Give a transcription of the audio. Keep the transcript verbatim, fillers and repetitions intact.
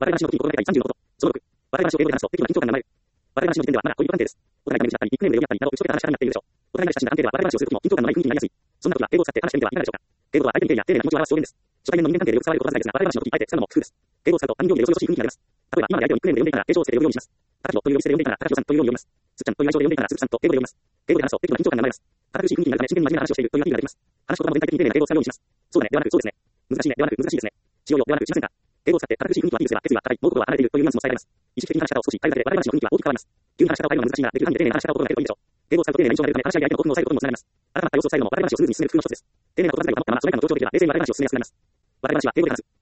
笑い話の時に心がけたいさんじゅうのこと。そのろく、笑い話を英語で話すと適度な緊張感が生まれる。笑い話の時点ではまだ恋人関係です。お互いが目にしたり、ニックネームで呼び合ったりなど、打ち解けた話し方になっているでしょう。お互いが親しんだ関係では笑い話をする時も緊張感のない雰囲気になりやすい。そんな時は英語を使って話してみてはいかがでしょうか。英語は相手に敬意や丁寧な気持ちを表す表現です。初対面の人間関係でよく使われる言葉遣いですが、笑い話の時にあえて使うのも工夫です。英語を使うと他人行儀でよそよしい雰囲気になります。例えば、今まで相手をニックネームで呼んでいたら、継承をつけて呼ぶようにします。高木という呼び捨てで呼んでいたら、高木さんというように呼びます。すっちゃんという愛称で呼んでいたら、すっちゃんと英語で呼びます。英語で話すと適度な緊張感が生まれます。堅苦しい雰囲気になるため、真剣に真面目な話をしているというアピールができます。話す言葉も全体的に丁寧な英語を使うようにします。そうだね、ではなく、そうですね。難しいね、ではなく、難しいですね。しようよ、ではなく、しませんか。英語を使って堅苦しい雰囲気をアピールすれば、決意は固い、物事は離れているというニュアンスも伝えられます。意識的に話し方を少し変えるだけで、笑い話の雰囲気は大きく変わります。急に話し方を変えるのは難しいが、できる範囲で丁寧な話し方を心がけるといいでしょう。英語を使うと丁寧な印象が出るため、話し合いで相手の興奮を抑えることにもつながります。改まった様子を伝えるのも笑い話をスムーズに進める工夫の一つです。丁寧な言葉遣いを保ったまま、それ以外の同調できれば、冷静に笑い話を進めやすくなります。笑い話は英語で話す。